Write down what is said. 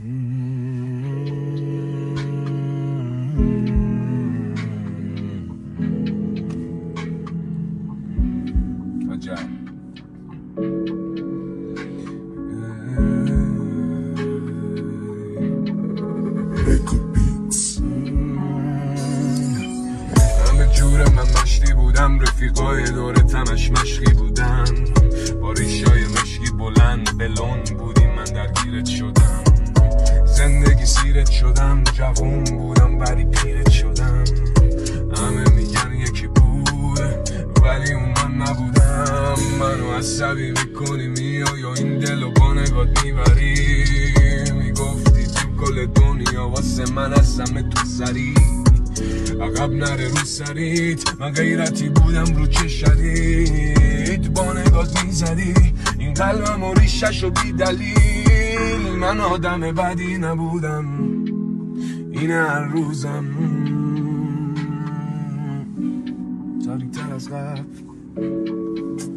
همه جوره من مشتی بودم، رفیقای دوره تمش مشقی بودن، با ریشای مشکی بلند بلون بودیم، من درگیرت شدم، زندگی سیرت شدم، جوون بودم ولی پیرت شدم، همه میگن یکی بوده ولی اون من نبودم، منو عصبی میکنی میای یا این دلو با نگات میبری، میگفتی تو کل دنیا واسه من هستم تو سری، عقب نره رو سریت، من غیرتی بودم رو چشریت، با نگات میزدی این قلبم و ریشش و بی دلیل، من آدم بدی نبودم این هر روزم تاریک‌تر از قبل.